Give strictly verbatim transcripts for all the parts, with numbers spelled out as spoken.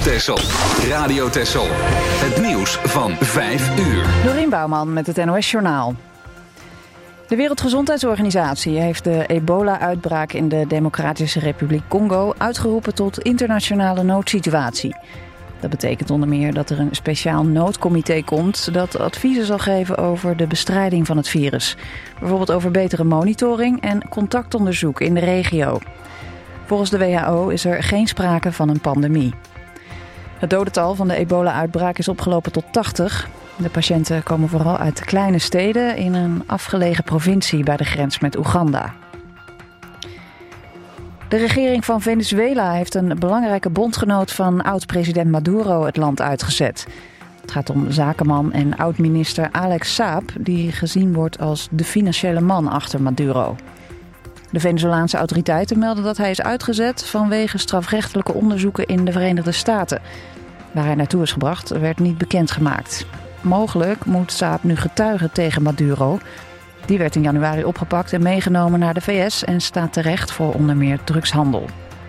Texel. Radio Texel. Het nieuws van vijf uur. Dorien Bouwman met het N O S-journaal. De Wereldgezondheidsorganisatie heeft de ebola-uitbraak in de Democratische Republiek Congo uitgeroepen tot internationale noodsituatie. Dat betekent onder meer dat er een speciaal noodcomité komt dat adviezen zal geven over de bestrijding van het virus. Bijvoorbeeld over betere monitoring en contactonderzoek in de regio. Volgens de W H O is er geen sprake van een pandemie. Het dodental van de ebola-uitbraak is opgelopen tot tachtig. De patiënten komen vooral uit kleine steden in een afgelegen provincie bij de grens met Oeganda. De regering van Venezuela heeft een belangrijke bondgenoot van oud-president Maduro het land uitgezet. Het gaat om zakenman en oud-minister Alex Saab, die gezien wordt als de financiële man achter Maduro. De Venezolaanse autoriteiten melden dat hij is uitgezet vanwege strafrechtelijke onderzoeken in de Verenigde Staten. Waar hij naartoe is gebracht werd niet bekendgemaakt. Mogelijk moet Saab nu getuigen tegen Maduro. Die werd in januari opgepakt en meegenomen naar de V S en staat terecht voor onder meer drugshandel.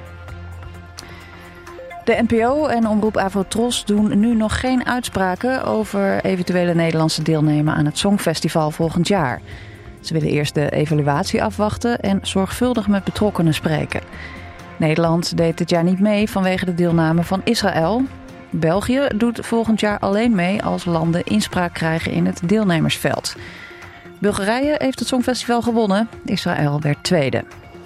De N P O en omroep Avotros doen nu nog geen uitspraken over eventuele Nederlandse deelnemen aan het Songfestival volgend jaar. Ze willen eerst de evaluatie afwachten en zorgvuldig met betrokkenen spreken. Nederland deed dit jaar niet mee vanwege de deelname van Israël. België doet volgend jaar alleen mee als landen inspraak krijgen in het deelnemersveld. Bulgarije heeft het Songfestival gewonnen. Israël werd tweede.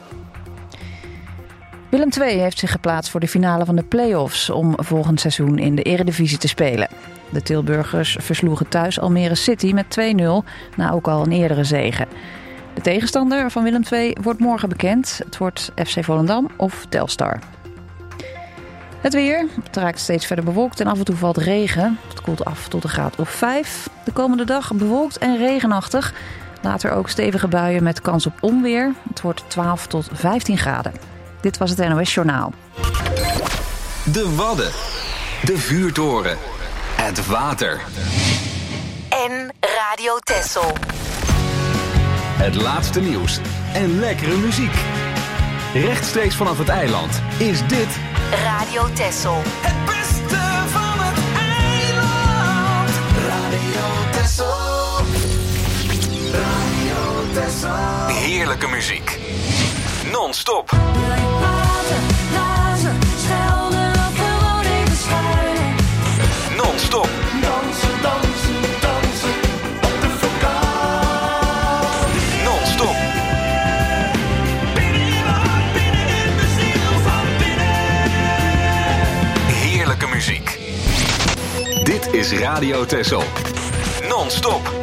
Willem twee heeft zich geplaatst voor de finale van de play-offs om volgend seizoen in de Eredivisie te spelen. De Tilburgers versloegen thuis Almere City met twee nul, na ook al een eerdere zege. De tegenstander van Willem twee wordt morgen bekend. Het wordt F C Volendam of Telstar. Het weer. Het raakt steeds verder bewolkt en af en toe valt regen. Het koelt af tot een graad of vijf. De komende dag bewolkt en regenachtig. Later ook stevige buien met kans op onweer. Het wordt twaalf tot vijftien graden. Dit was het N O S-journaal. De Wadden. De vuurtoren. Het water. En Radio Texel. Het laatste nieuws en lekkere muziek. Rechtstreeks vanaf het eiland is dit Radio Texel. Het beste van het eiland. Radio Texel. Radio Texel. heerlijke muziek. Non-stop. Wil je praten, lazen, schelden of gewoon even schuilen? Non-stop. Dansen, dansen, dansen op de vulkaan. Non-stop. Binnen in mijn hart, binnen in de ziel van binnen. Heerlijke muziek. Dit is Radio Texel. Non-stop.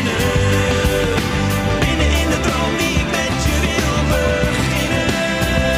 Binnen in de droom die ik met je wil beginnen.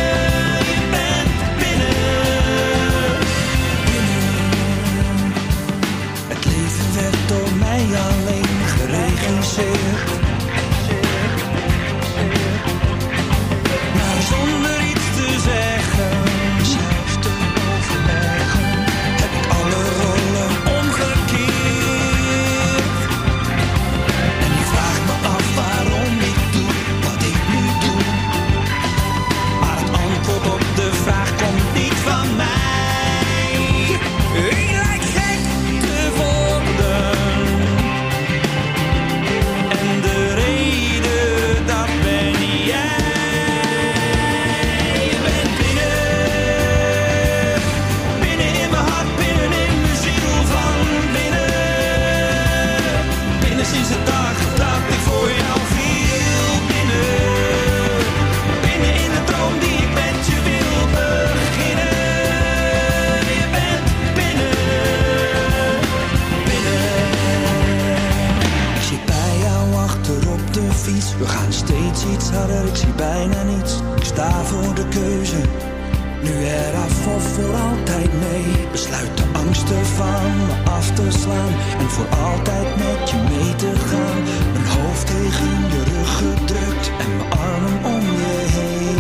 We gaan steeds iets harder, ik zie bijna niets. Ik sta voor de keuze, nu eraf of voor altijd mee. Besluit de angsten van me af te slaan en voor altijd met je mee te gaan. Mijn hoofd tegen je rug gedrukt en mijn armen om je heen.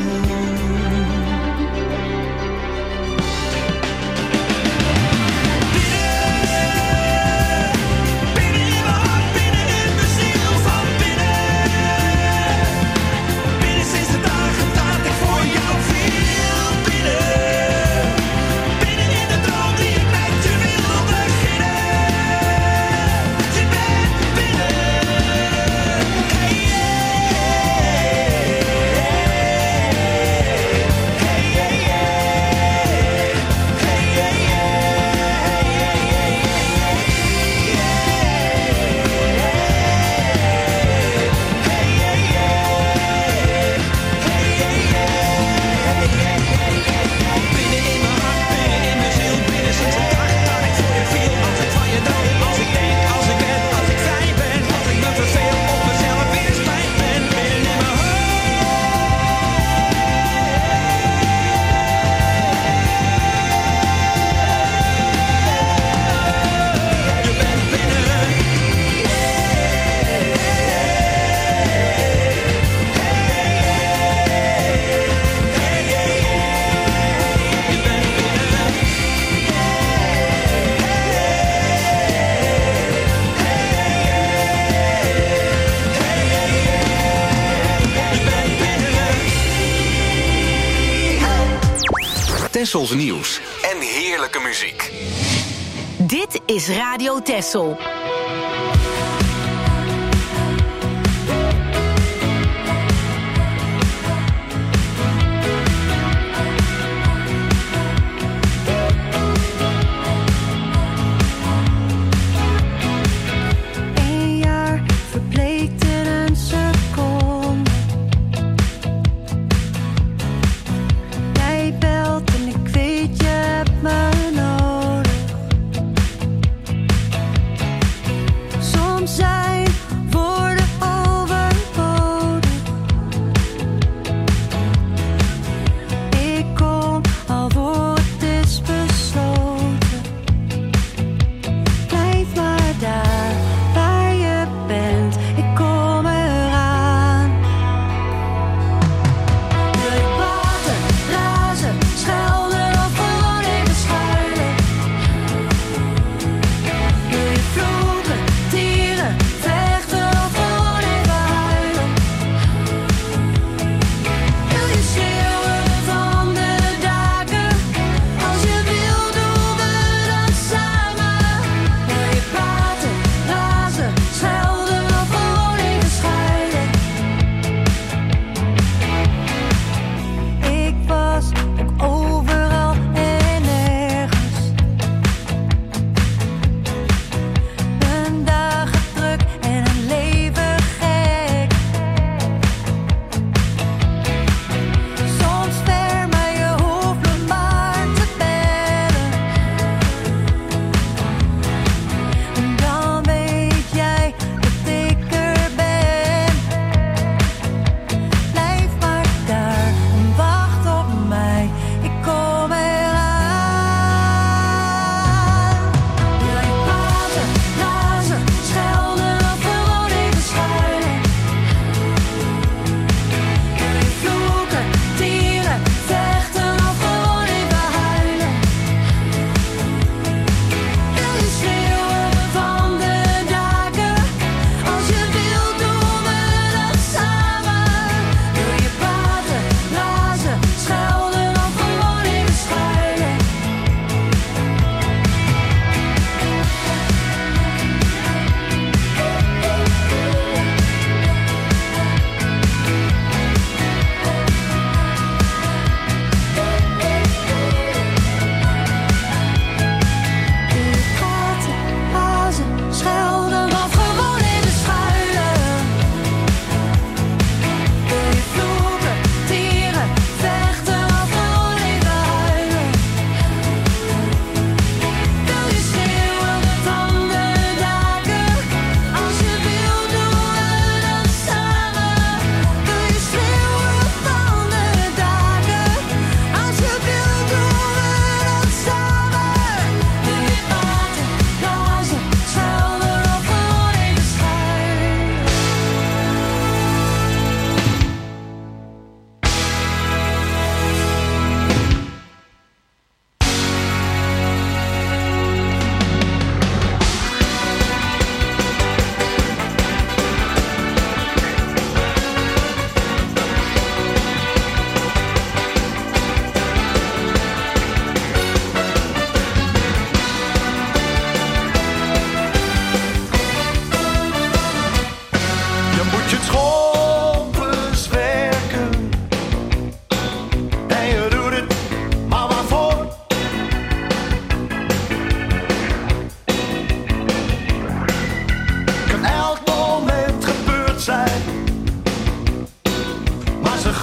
Tessels nieuws en heerlijke muziek. Dit is Radio Tessel. Weet je hebt me nodig.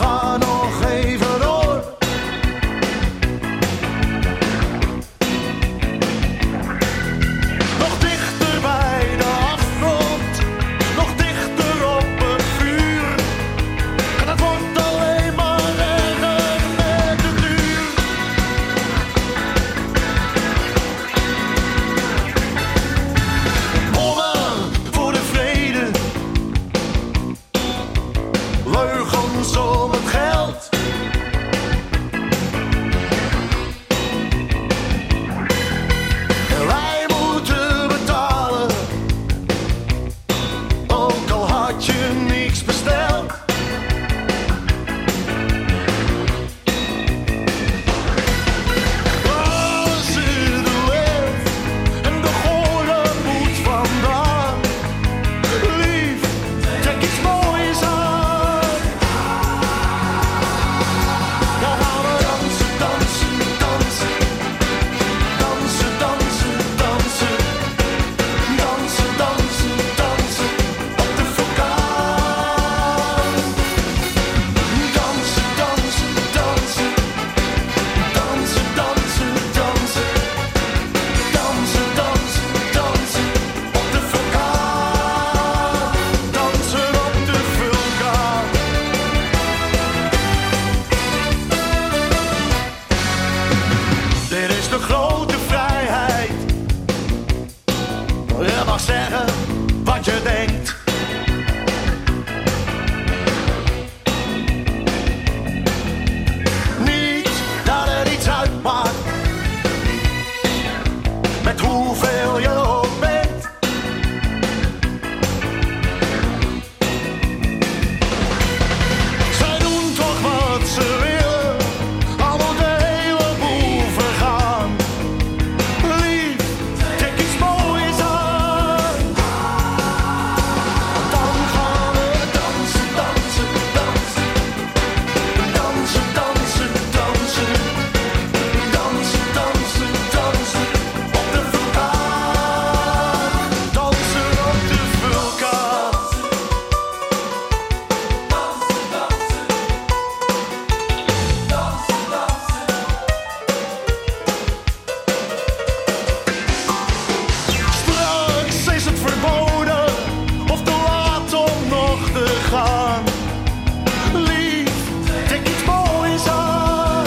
ga nog even door. Nog dichter bij de afgrond, nog dichter op het vuur. En het wordt alleen maar erger met de duur. Bommen voor de vrede, leugens om het geld. En wij moeten betalen, ook al had je niks besteld. Waar zit de lef en de gore moed vandaan? Lief, trek iets moois aan. Dan gaan we dansen, dansen, dansen. Dansen, dansen, dansen. Dansen, dansen, dansen. Op de vulkaan. Dansen, dansen, dansen. Dansen, dansen, dansen. Dansen, dansen, dansen. Op de vulkaan. Dansen op de vulkaan. Dit is de grote vrijheid. Je mag zeggen wat je denkt. Niet dat er iets uitmaakt met hoeveel je ook bent. Zij doen toch wat ze willen, al moet de hele boel vergaan. Lief, trek iets moois aan. Dan gaan we dansen, dansen, dansen. Dansen, dansen, dansen. Dansen, dansen, dansen. Op de vulkaan. Dansen op de vulkaan. Straks is het verboden of te laat om nog te gaan. Lief, trek iets moois aan.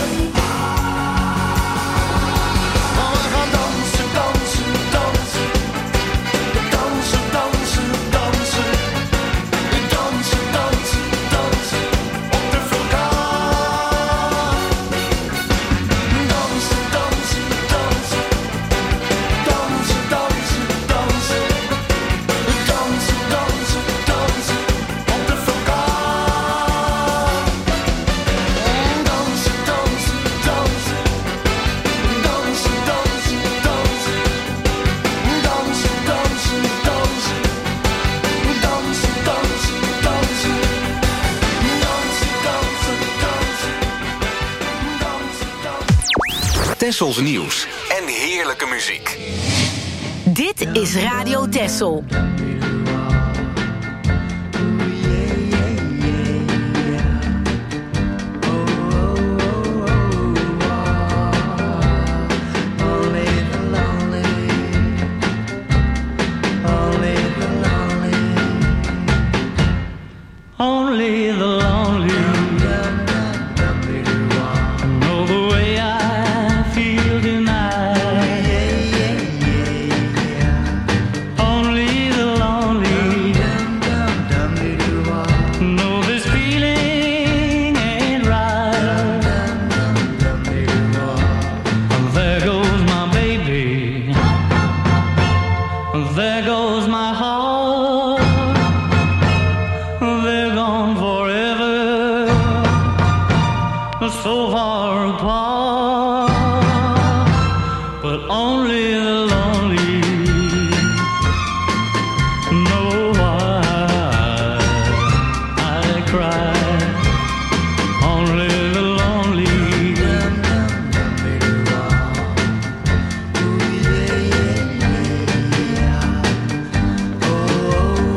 Maar we gaan dansen, dansen, dansen. Dansen, dansen, dansen. Dansen, dansen, dansen. Op de vulkaan. Dansen, dansen, dansen. Dansen, dansen, dansen. Dansen, dansen, dansen. Op de vulkaan. Dansen, dansen, dansen. Dansen, dansen, dansen. Dansen, dansen, dansen. Dansen, dansen, dansen. Dansen, dansen, dansen. Dansen, dansen. Tessels nieuws en heerlijke muziek. Dit is Radio Tessel. Only the lonely know the way I feel tonight. Only the lonely know this feeling ain't right. There goes my baby, there goes my heart. They're gone forever, so far apart. But only the lonely know why I cry. Only the lonely oh,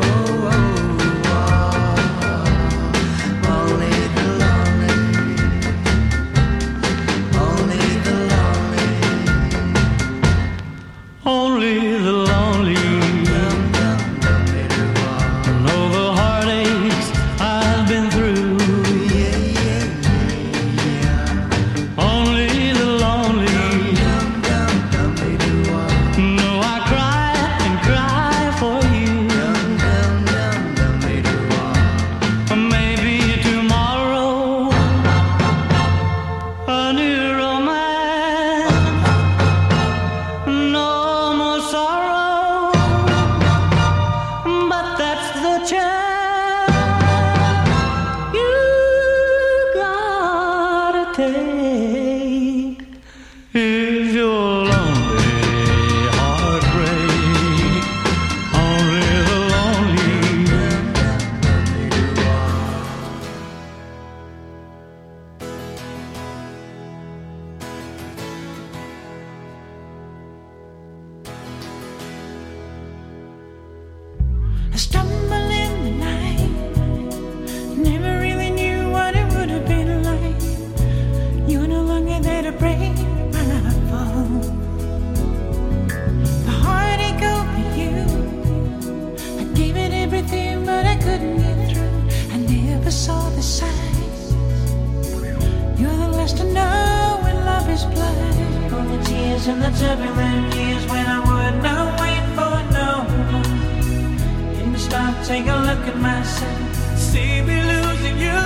I stumble in the night. Never really knew what it would have been like. You're no longer there to break my fall. The heartache over you, I gave it everything, but I couldn't get through. I never saw the signs. You're the last to know when love is blind. All the tears and the turbulent years when I would not wait for no one. In the stop, take a look at myself. See me losing you.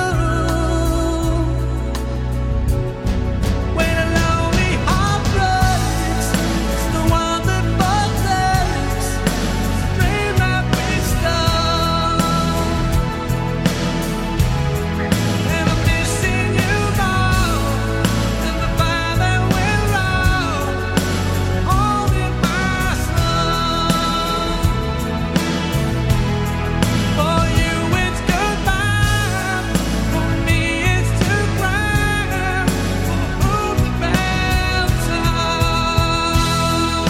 When a lonely heart breaks, it's the one that forsakes the dream that we stole. And I'm missing you more than the fire that we're on, holding my soul. For you it's goodbye, for me it's to cry. For whom the bell tolls.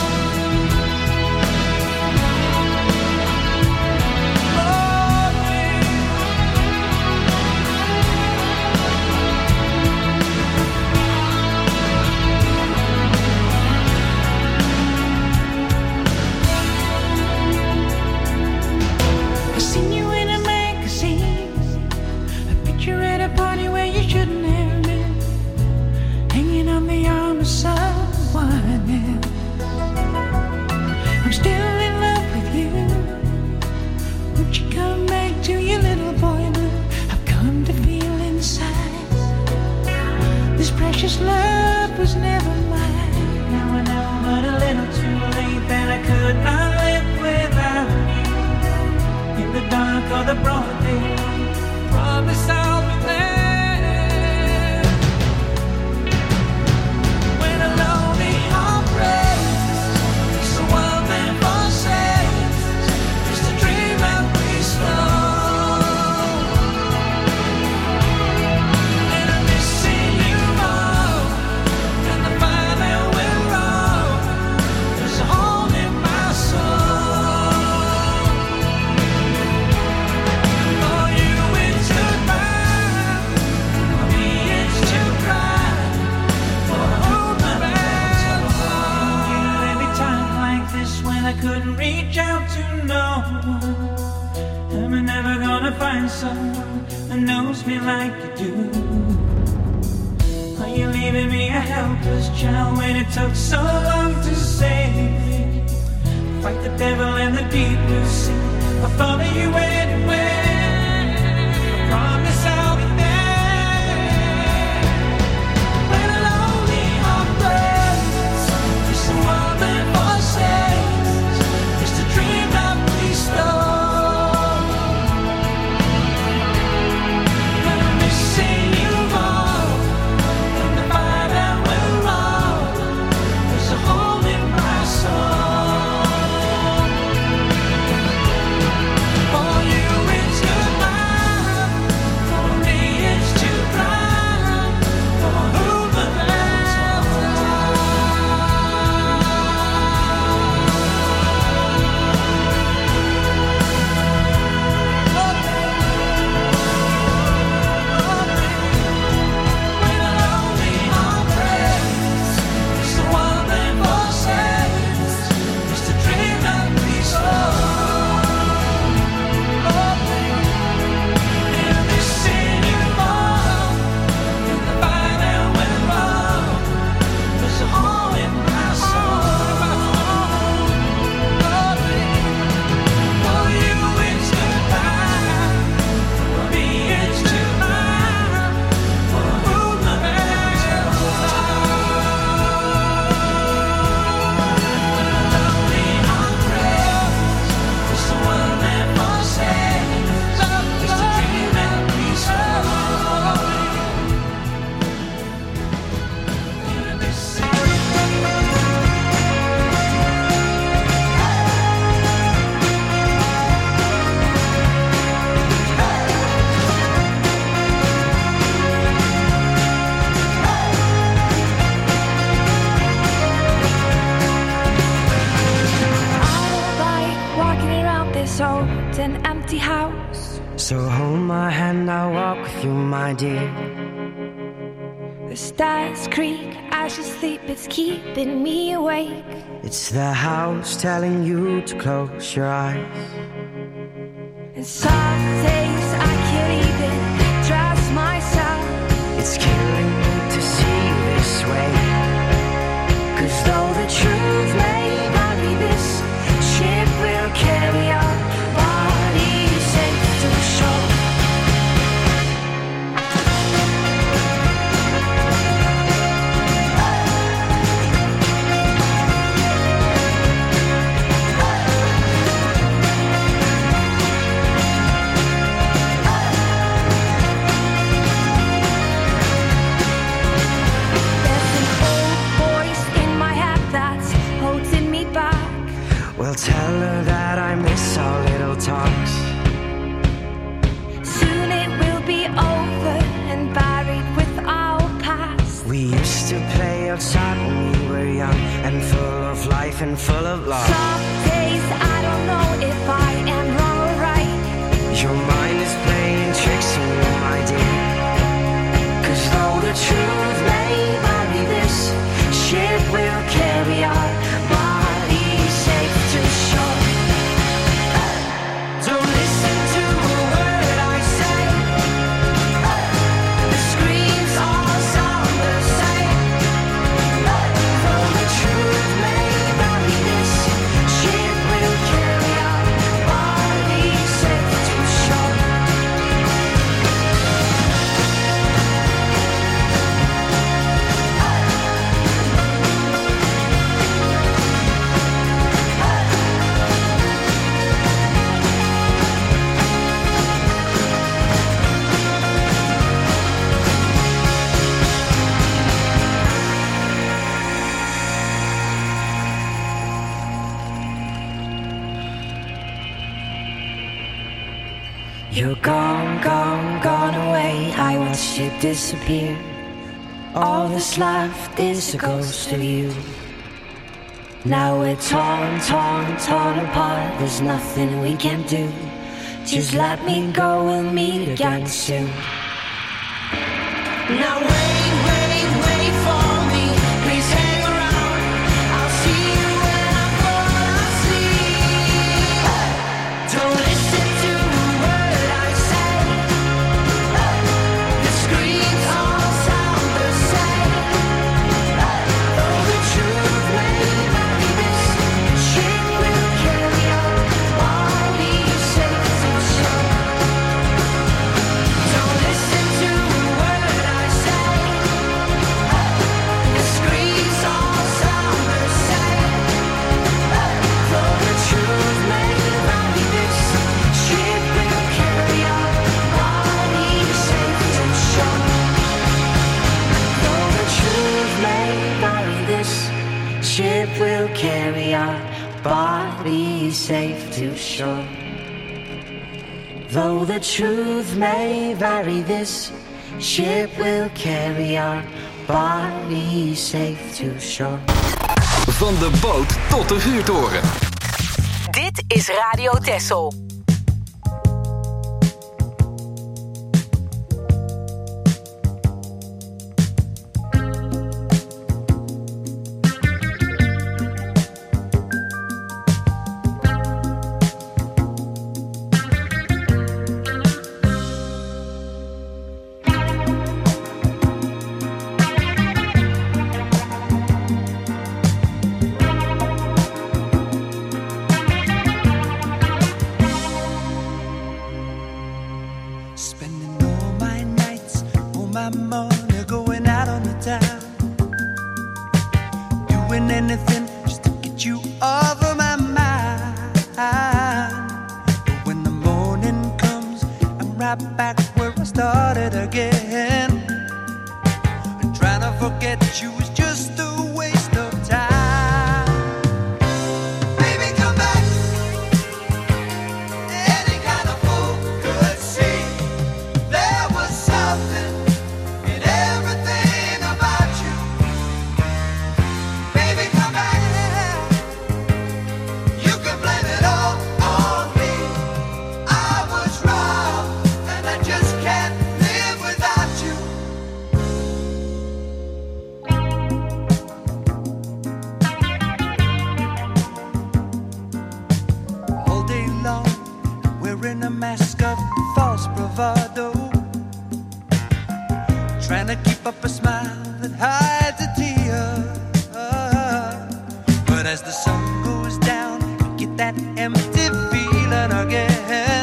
I seen you in a magazine, a picture at a party where you shouldn't have been, hanging on the arm of someone else. I'm still in love with you. Won't you come back to your little boy blue? I've come to feel inside this precious love was never mine. Now I know, but a little too late, that I could not live without you. In the dark or the broad day, promise I'll be there. When a lonely heart breaks, it's the one that forsakes. It's the dream that we stole. And I'm missing you more than the fire that we're on. There's a hole in my soul. For you it's goodbye, for me it's to cry. For whom the bell tolls. Every time like this when I couldn't reach out to no one. Am I never gonna find someone that knows me like you do? Are you leaving me a helpless child when it took so long to save me? Fight the devil and the deep blue sea. I'll follow you anywhere. I promise I'll be there. When a lonely heart breaks, it's the one that forsakes. It's the dream that we stole. And I'm missing you more than the fire that we're on. There's a hole in my soul. For you it's goodbye, for this old and empty house. So hold my hand, I'll walk with you, my dear. The stars creak as you sleep, it's keeping me awake. It's the house telling you to close your eyes. And some days I can't even trust myself. It's killing me to see you this way. Cause though the truth may vary, this ship will carry our bodies safe to shore. Well, tell her that I miss our little talks. Soon it will be over and buried with our past. We used to play outside when we were young and full of life and full of love. Some days I don't know if I am wrong or right. Your mind is playing tricks on you, my dear. Cause though the truth may vary, this ship will carry our bodies safe to shore. Don't listen to a word I say. The screams all sound the same. Though the truth may vary, this ship will carry our bodies safe to shore. You're gone, gone, gone away. I watched you disappear. All that's left is a ghost of you. Now we're torn, torn, torn apart. There's nothing we can do. Just let me go, we'll meet again soon. Now wait, wait, wait for me. Please hang around. I'll see you when I fall asleep. Don't listen to a word I say. The screams all sound the same. Though the truth may vary, this ship will carry our bodies safe to shore. Don't listen to a word I say. The screams all sound the same. Though the truth may vary, this ship will carry our bodies safe to shore. Though the truth may vary, this ship will carry our bodies safe to shore. Though the truth may vary, this ship will carry our bodies safe to shore. Van de boot tot de vuurtoren. Dit is Radio Texel. Spending all my nights, all my money going out on the town. Doing anything just to get you off of my mind. But when the morning comes, I'm right back where I started again. And trying to forget you is just a waste of time. Baby, come back. Any kind of fool could see there was something in everything about you. Baby, come back. You can blame it all on me. wearing a mask of false bravado, trying to keep up a smile that hides a tear. But as the sun goes down, you get that empty feeling again.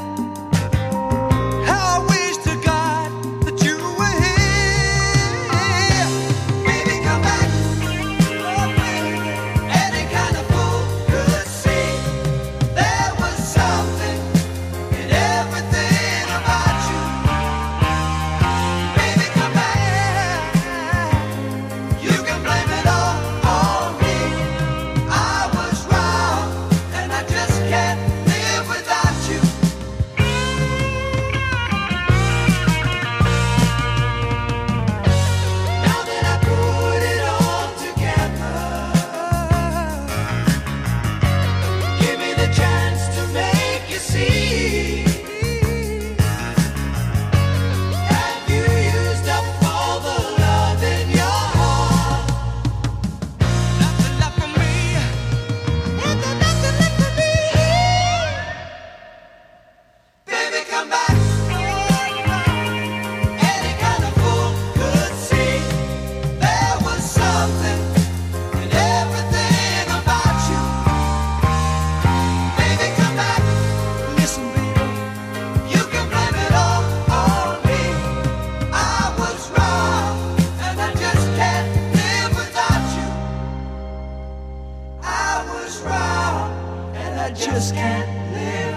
How I wish to God that you were here. Baby, come back. Oh, baby. Any kind of fool could see there was something in everything about you. Baby, come back. You can blame it all on me. I was wrong, and I just can't live without you. Now that I put it all together, give me the chance to make you see. Have you used up all the love in your heart? Nothing left for me. Nothing, nothing left for me. Baby, come back. Any kind of fool could see there was something in everything about you. Baby, come back. Listen, baby, you can blame it all on me. I was wrong, and I just can't live without you. I was wrong, and I just can't live.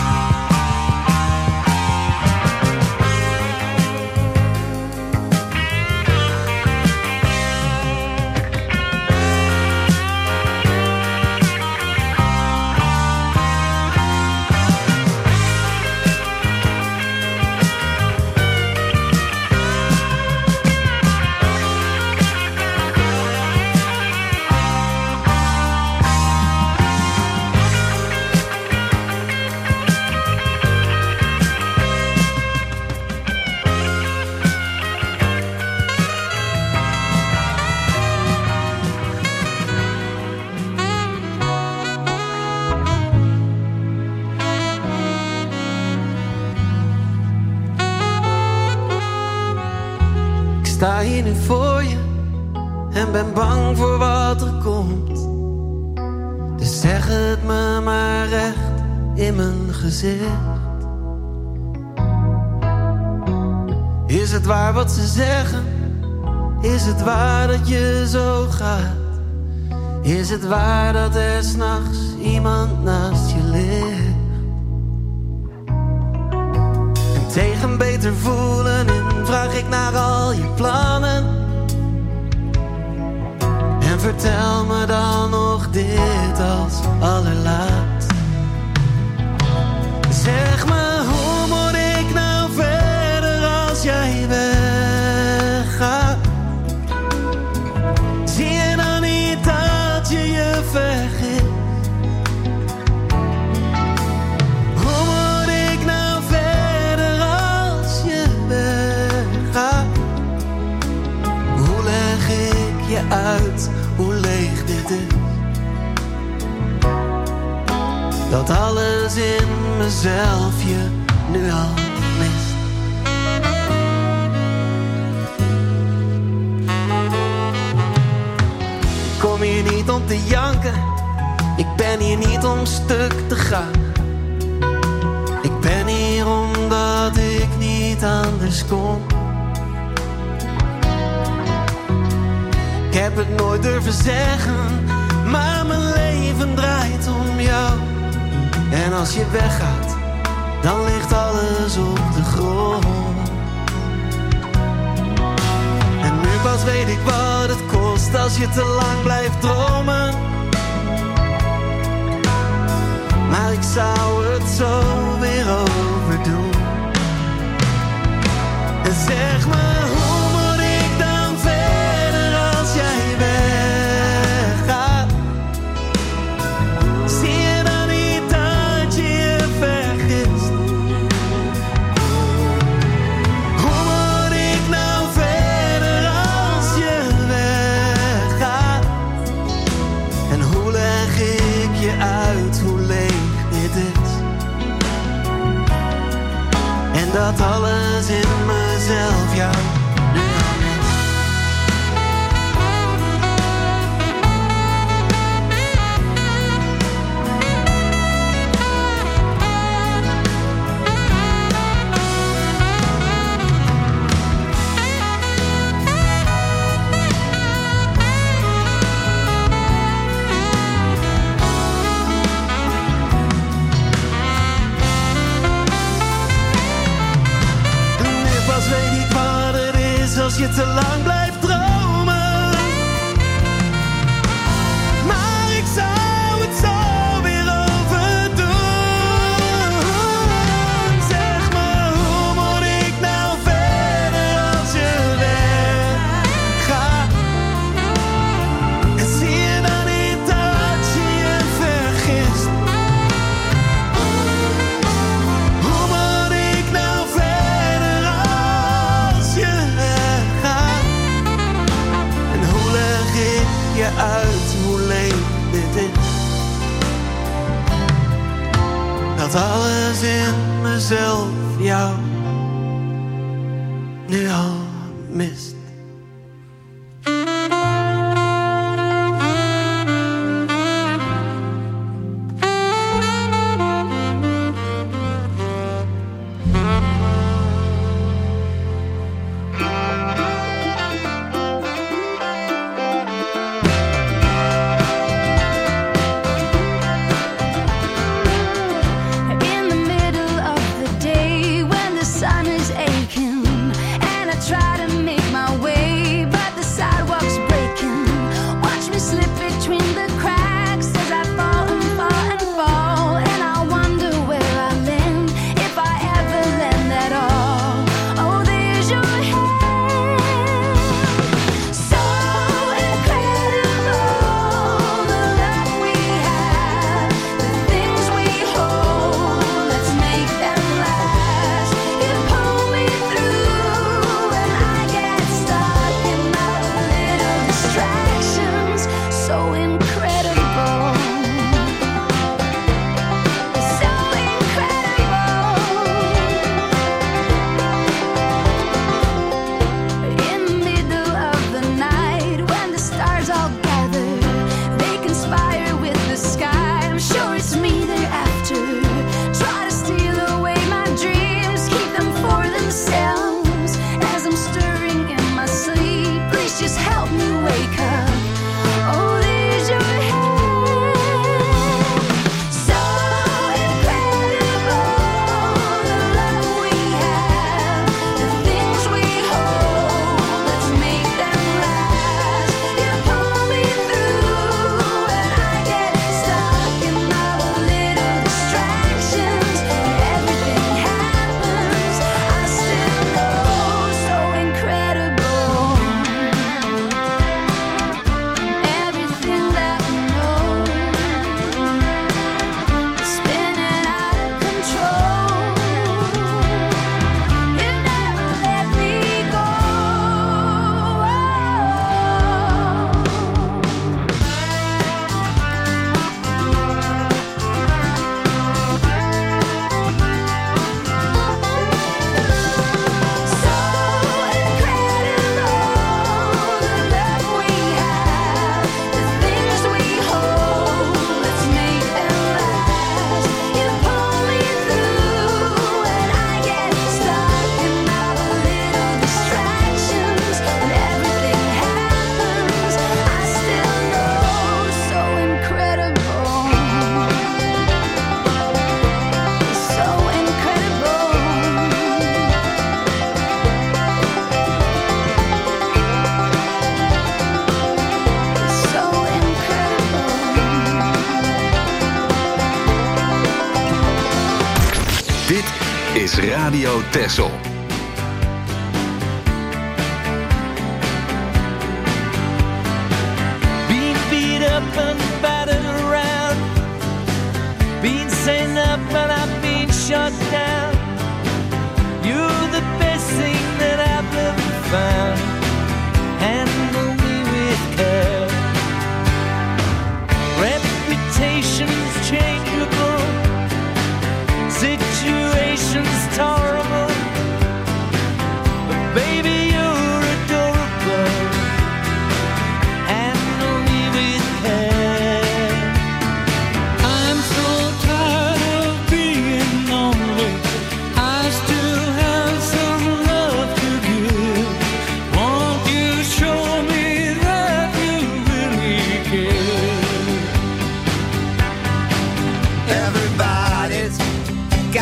Ik sta hier nu voor je en ben bang voor wat er komt. Dus zeg het me maar recht in mijn gezicht. Is het waar wat ze zeggen? Is het waar dat je zo gaat? Is het waar dat er 's nachts iemand naast je ligt? En tegen beter voelen in vraag ik naar al je plannen. En vertel me dan nog dit als allerlaatst. Zeg me, hoe moet ik nou verder als jij weggaat? Zie je dan niet dat je je vergist? Hoe moet ik nou verder als je weggaat? Hoe leg ik je uit hoe leeg dit is? Dat alles in mezelf je nu al mist. Ik kom hier niet om te janken, ik ben hier niet om stuk te gaan. Ik ben hier omdat ik niet anders kon. Ik heb het nooit durven zeggen, maar mijn leven draait om jou. En als je weggaat, dan ligt alles op de grond. En nu pas weet ik wat het kost als je te lang blijft dromen. Maar ik zou het zo weer overdoen. En zeg me, hoe moet ik dan verder als jij weggaat? Zie je dan niet dat je je vergist? Hoe moet ik nou verder als je weggaat? En hoe leg ik je uit hoe leeg dit is? dat alles in mezelf jou nu al mist. Weet ik wat het is als je te lang blijft dromen. Maar ik zou het zo weer overdoen. Zeg me, hoe moet ik nou verder als je weggaat? En zie je dan niet dat je je vergist? Hoe moet ik nou verder als je weggaat? En hoe leg ik je uit hoe leeg dit is? Dat alles in mezelf jou nu al mist. In the middle of the day when the sun is aching and I try to make my way but the sidewalk's breaking. Watch me slip between the cracks as I fall and fall and fall, and I wonder where I land, if I ever land at all. Oh, there's your hand, so incredible, the love we have, the things we hold, let's make them last. You pull me through and I get stuck in my little distractions, so incredible, so incredible. In the middle of the night when the stars all gather, they conspire with the sky. I'm sure it's me they're after. Try to steal away my dreams, keep them for themselves. As I'm stirring in my sleep, please just help me wake up. Oh, there's your hand, so incredible, the love we have, the things we hold, let's make them last. You pull me through and I get stuck in my little distractions. Everything happens, I still know, so incredible. Everything that we know is spinning out of control. You never let me go. So incredible, the love we have, the things we hold, let's make them last. You pull me through and I get stuck in my little distractions. When everything happens, I still know, so incredible, so incredible. So incredible. Dit is Radio Texel. Being beat up and battered around, being sent up and I've been shut down. You're the best thing that I've ever found. Handle me with care. Reputation's changeable, situation's tolerable.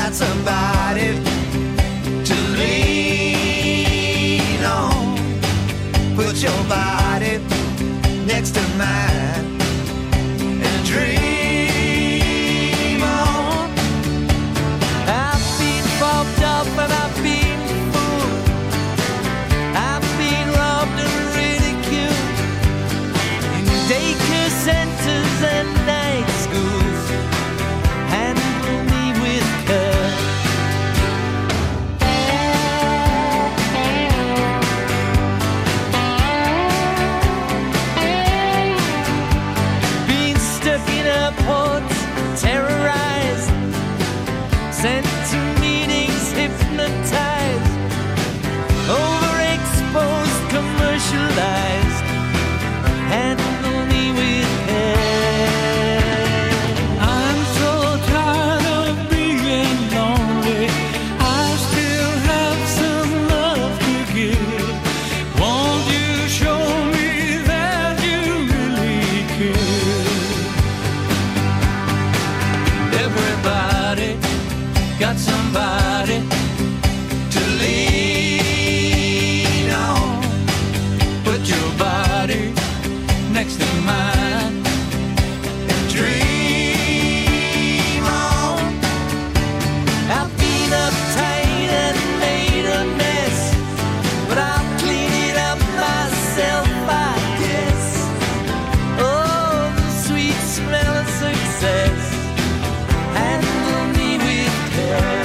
got somebody to lean on. Put your body next to mine and dream on. I've been bumped up and I've been fooled. I've been robbed and ridiculed in daycare centers and night schools. Handle me with care. Been stuck in airports, terrorized, sent to meetings, hypnotized, overexposed, commercialized. Handle me with care. I'm so tired of being lonely. I still have some love to give. Won't you show me that you really care? Everybody got somebody To lean on. put your body next to mine. And dream on. I've been uptight and made a mess, but I'll clean it up myself, I guess. Oh, the sweet smell of success. Handle me with care.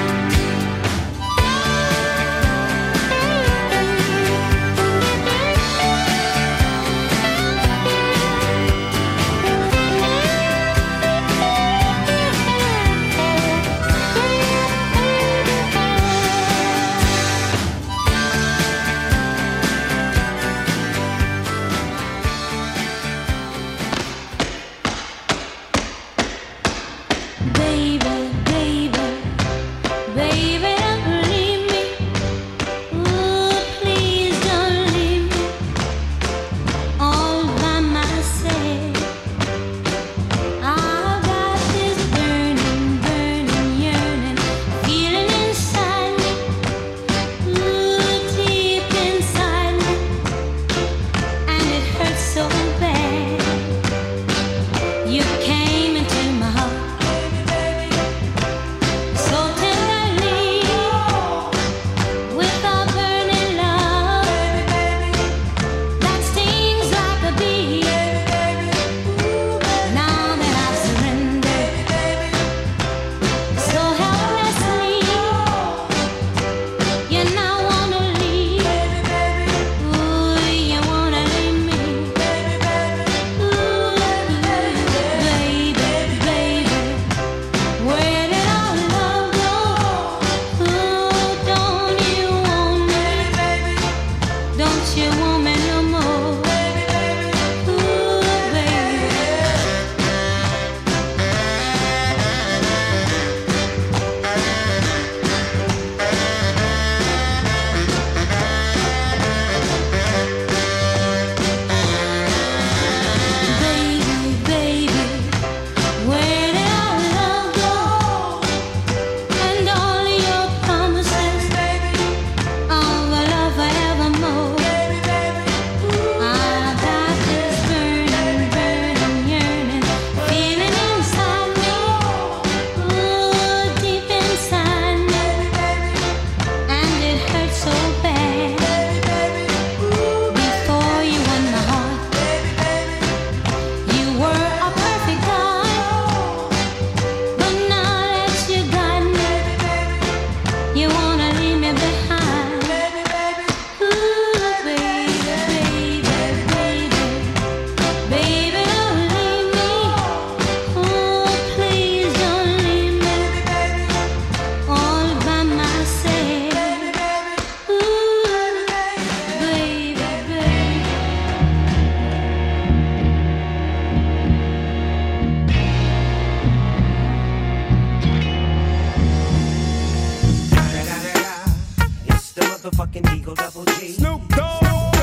Baby, baby, baby, don't leave me. Ooh, please don't leave me all by myself. I've got this burning, burning yearning feeling inside me. Ooh, deep inside me, and it hurts so bad. You came into my heart so tenderly, with a burning love that stings like a bee. Now that I've surrendered so helplessly, you now wanna leave. Ooh, you wanna leave me. Ooh, baby, baby, where did our love go? Ooh, don't you want me? Don't you want me no more? Ooh, baby. Baby, baby, where did our love go? And all your promises of a love forevermore. I've got this burning, burning yearning feeling inside me. Ooh, deep inside me, and it hurts so bad. Before you won my heart, you were a perfect guy, but now that you got me, you wanna leave me behind. Ooh, baby, baby, baby, baby, don't leave me. Oh, please don't leave me all by myself. Ooh, baby, baby. It's the motherfucking Eagle Double G. Snoop Dogg.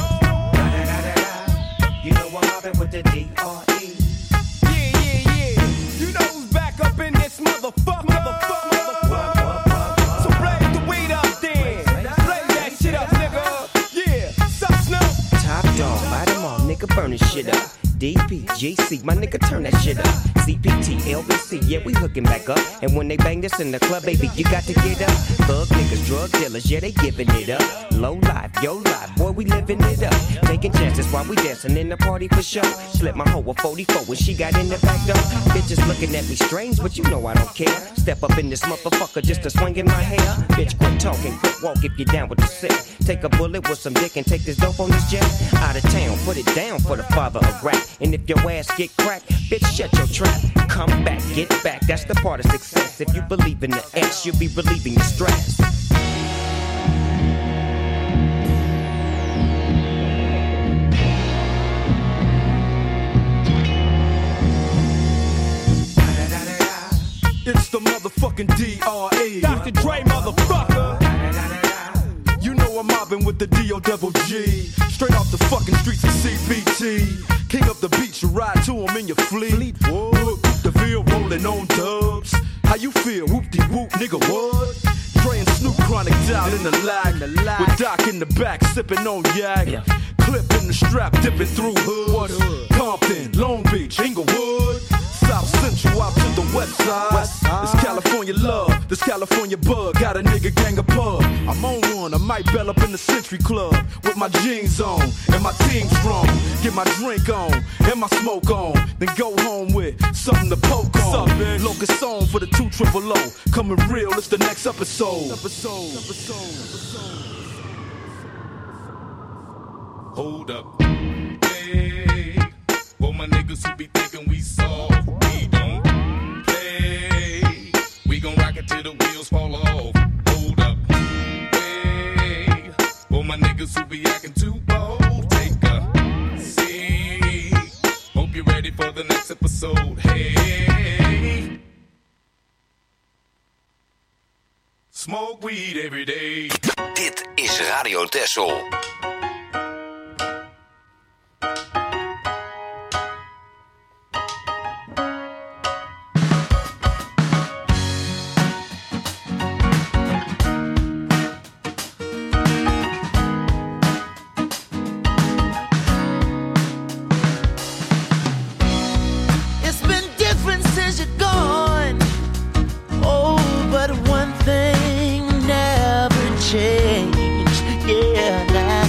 You know I'm mobbing with the D R E. Yeah, yeah, yeah. You know who's back up in this motherfucker. Motherfucker. Motherfucker. shit up. D P G C, my nigga, turn that shit up. C P T, L B C, yeah, we hooking back up. And when they bang this in the club, baby, you got to get up. Thug niggas, drug dealers, yeah, they giving it up. Low life, yo life, boy, we living it up. Taking chances while we dancing in the party for show. Slip my hoe a forty-four when she got in the back door. Bitches looking at me strange, but you know I don't care. Step up in this motherfucker just to swing in my hair. Bitch, quit talking, quit walk if you're down with the sick. Take a bullet with some dick and take this dope on this jet. Out of town, put it down for the father of rap. And if your ass get cracked, bitch, shut your trap. Come back, get back, that's the part of success. If you believe in the X, you'll be relieving your stress. It's the motherfucking D R E Doctor Dre, motherfucker. You know I'm mobbing with the D O double G. Straight off the fucking streets of C B T. King up the beach, you ride to him in your fleet. Whoop, the field rolling on dubs. How you feel? Whoop-de-whoop, nigga, what? Dre and Snoop Chronic down in the lag. With Doc in the back, sipping on yak. Yeah. Clip in the strap, dipping through hood. hood. Compton, Long Beach, Inglewood. South Central out to the west side. west side. This California love, this California bug. Got a nigga gang of pub. I'm on one, I might bell up in the Century Club. With my jeans on, and my team strong. Get my drink on, and my smoke on. Then go home with something to poke on. Locust song for the two triple O. Coming real, it's the next episode. Episode, episode, episode. Hold up. Hey, for my niggas who be thinking we soft, we don't play. We gon' rock it till the wheels fall off. Hold up. Hey, for my niggas who be acting too bold, take a seat. Hope you're ready for the next episode. Hey, smoke weed every day. Dit is Radio Texel. One thing never changed, yeah, now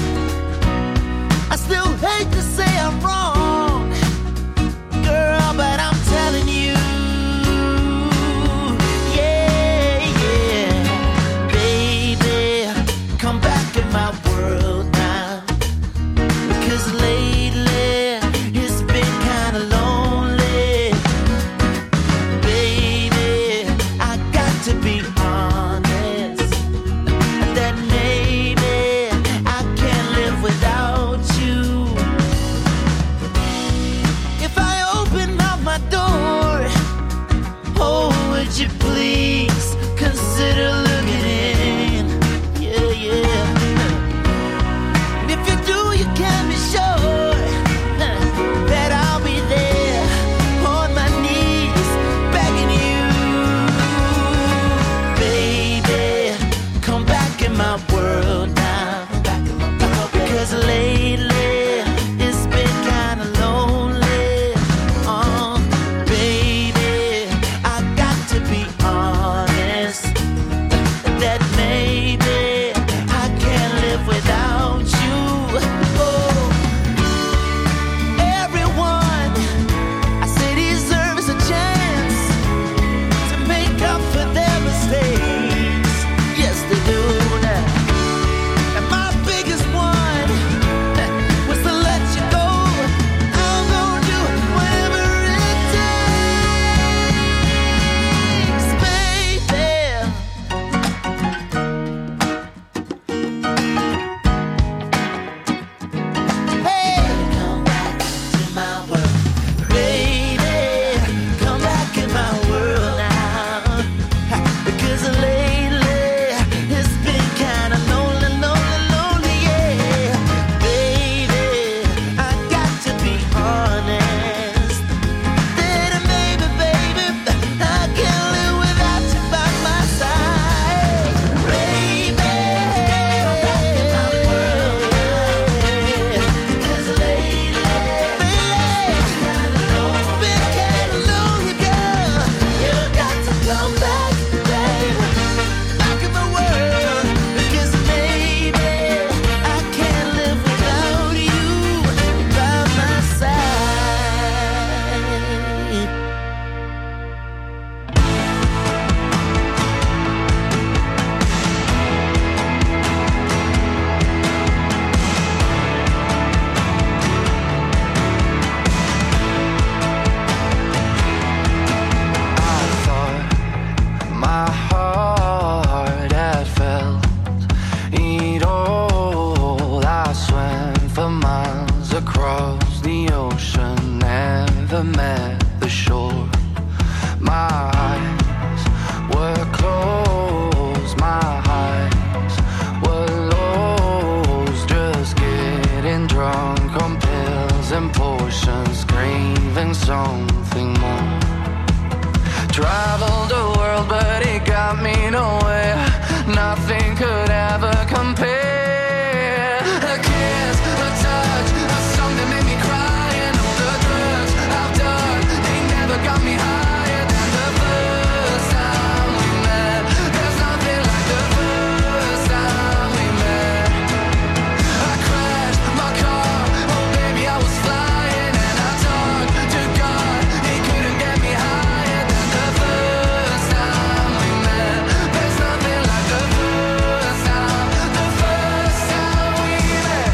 never met the shore. My eyes were closed, my eyes were lost, just getting drunk on pills and potions, craving something more. Traveled the world but it got me nowhere, nothing could ever compare. A kiss, a touch, a song that made me cry, and all the drugs I've done, they never got me higher than the first time we met. There's nothing like the first time we met. I crashed my car, oh baby I was flying, and I talked to God, he couldn't get me higher than the first time we met. There's nothing like the first time, the first time we met.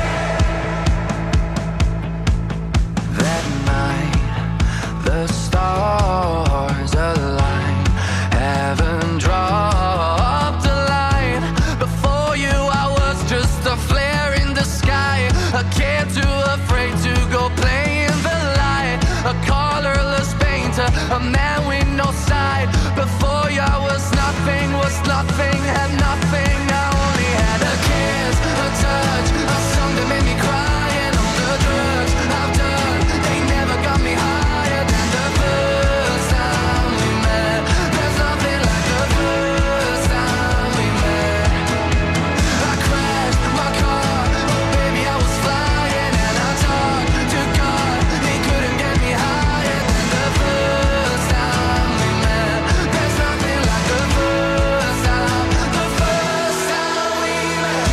That night, the stars aligned, heaven dropped a line. Before you I was just a flare in the sky, a kid too afraid to go play in the light, a colorless painter, a man with no side. Before you I was nothing, was nothing, had nothing. I only had a kiss, a touch, a song that made me cry, and all the drugs I've done, they never got me higher than the first time we met. There's nothing like the first time we met. I crashed my car, oh baby I was flying, and I talked to God, he couldn't get me higher than the first time we met. There's nothing like the first time, the first time we met.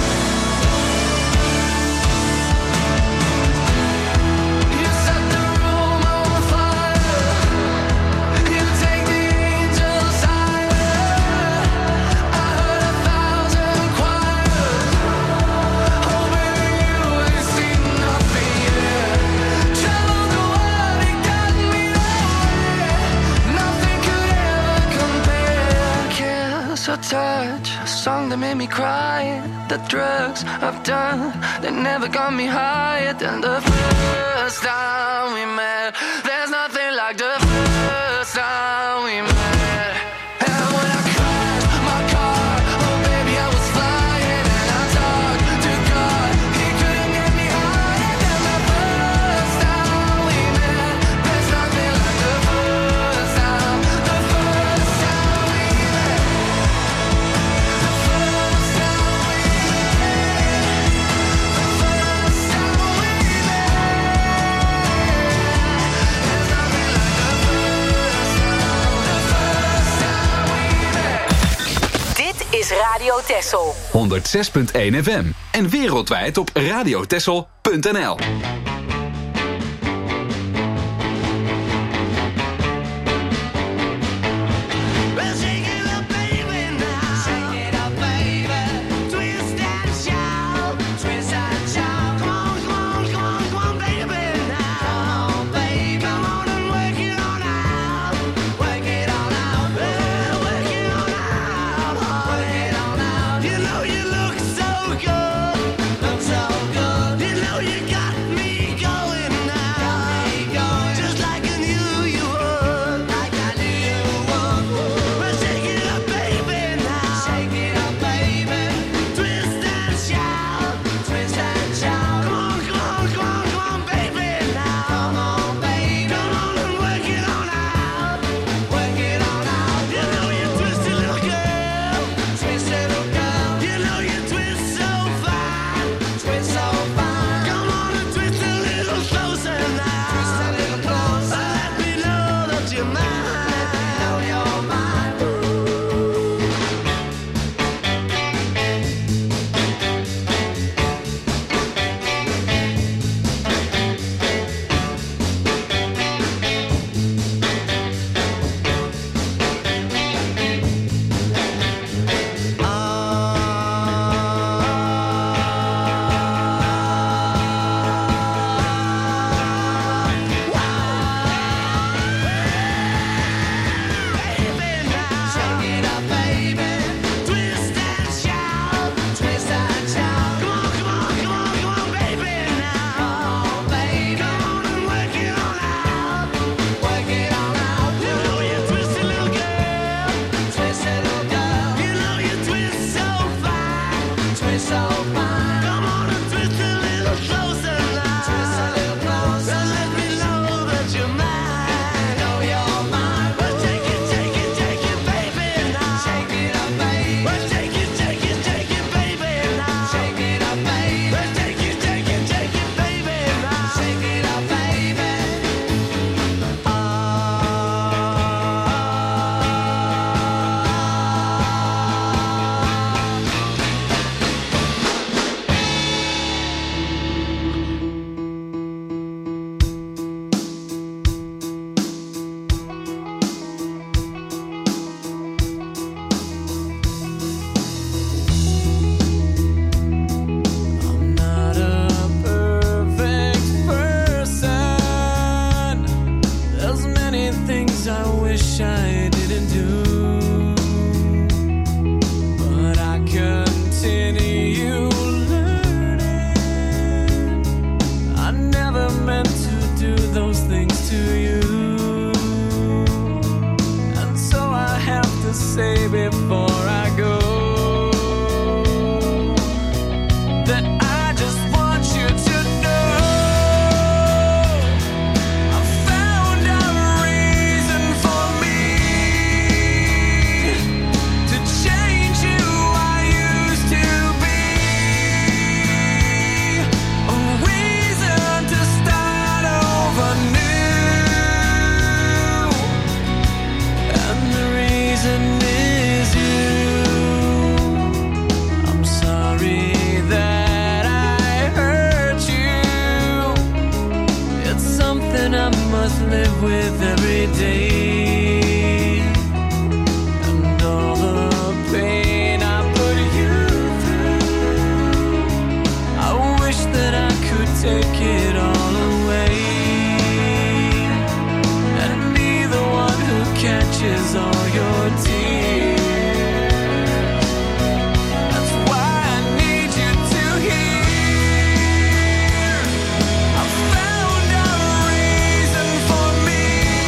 You set the room on fire, you take the angels higher. I heard a thousand choirs, oh baby you ain't seen nothing yet. Traveled the world, it got me nowhere, nothing could ever compare. Kiss, a touch, a song that made me cry, the drugs I've done, they never got me higher than the first time we met. There's nothing like the first time we met. And when I crashed my car, oh baby I was flying, and I talked to God, he couldn't get me higher than the first time we met. There's nothing like the first time, the first time we met. The first time we met. The first time we met. There's nothing like the first time, the first time we met. Dit is Radio Texel. honderdzes punt één F M en wereldwijd op radiotessel punt n l. Well, shake it up, baby, now. Shake it up, baby. Twist and shout, twist and shout. Come on, come on, come on, come on, baby, now. Come on, baby. Come on and work it on out. Work it on out. Well, work it on out. Work it on out. You know you look so good. Look so good. You know you got me before I go that I just want you to know I found a reason for me to change who I used to be, a reason to start over new, and the reason is you. I'm sorry that I hurt you. It's something I must live with every day, and all the pain I put you through, I wish that I could take it all away and be the one who catches all your tears. That's why I need you to hear I found a reason for me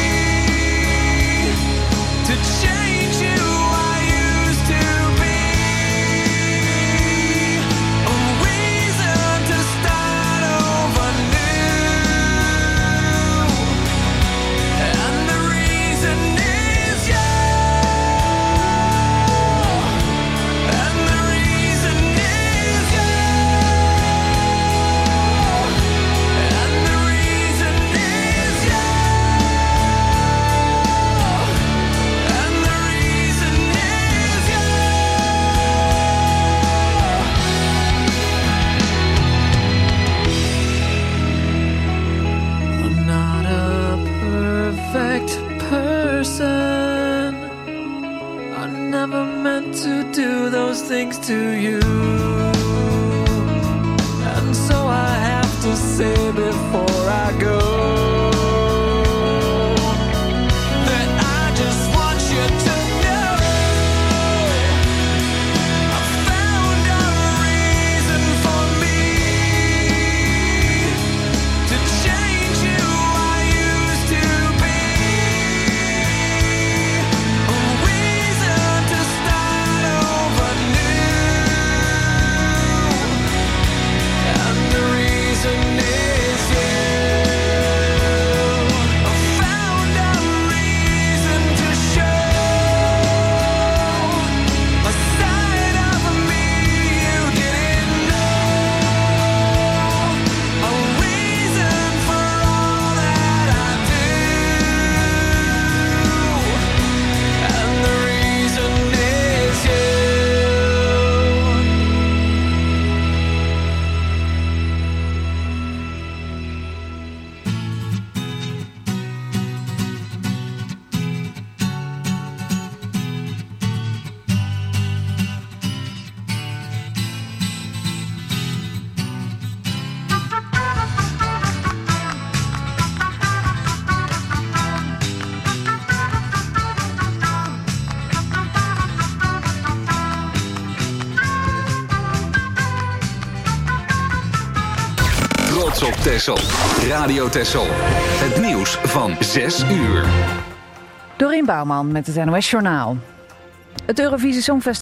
to change who I used to be, a reason to start over new, and the reason is you, and the reason is you, and the reason is you, and the reason is you. I'm not a perfect person. I never meant to do those things to you, and so I have to say before I go that I just want you to know I found a reason for me to change who I used to be, a reason to start over new, and the reason is you. I found a reason to show a side of me you didn't know, a reason for all that I do, and the reason is you. Trots op Texel. Radio Texel. Het nieuws van zes uur. Dorien Bouwman met het N O S Journaal. Het Eurovisie Songfestival